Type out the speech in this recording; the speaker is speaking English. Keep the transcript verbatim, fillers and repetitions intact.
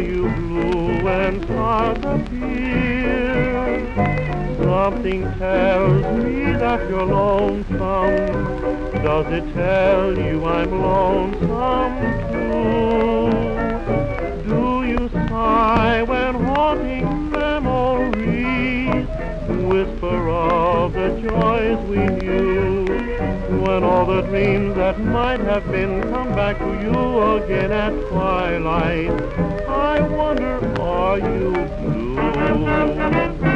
you blue when stars appear? Something tells me that you're lonesome. Does it tell you I'm lonesome too? Do you sigh when haunting memories whisper of the joys we knew? When all the dreams that might have been come back to you again at twilight, I wonder, are you blue?